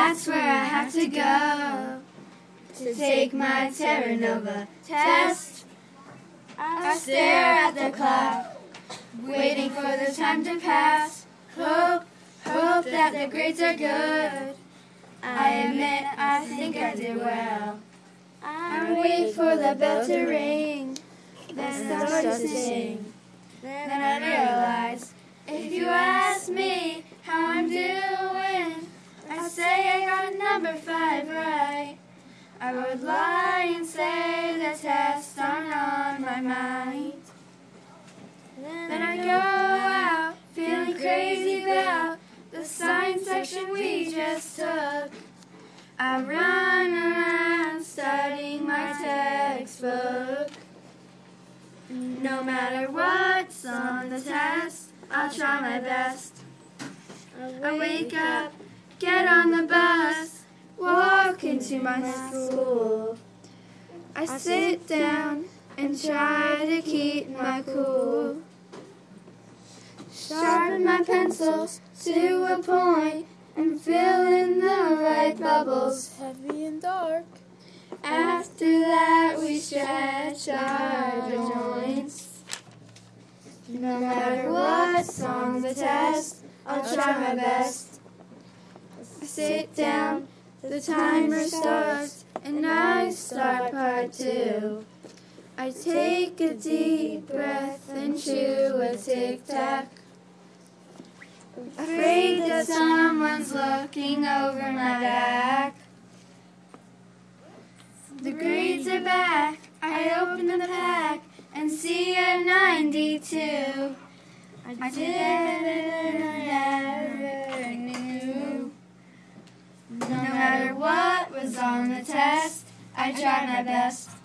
That's where I have to go to take my Terra Nova test. I stare at the clock, waiting for the time to pass. Hope that the grades are good. I admit I think I did well. I wait for the bell to ring, then I start to sing. Then I realize, if you ask me how I'm doing, I say I got number 5 right. I would lie and say the tests aren't on my mind. Then I go out feeling crazy about the science section we just took. I run around studying my textbook. No matter what's on the test, I'll try my best. I wake up, get on the bus, walk into my school. I sit down and try to keep my cool. Sharpen my pencil to a point and fill in the right bubbles, Heavy and dark. After that we stretch our joints. No matter what's on the test, I'll try my best. I sit down, the timer starts, and I start part 2. I take a deep breath and chew a tic-tac. Afraid that someone's looking over my back. The grades are back. I open the pack and see a 92. I did it I never knew. No matter what was on the test, I tried my best.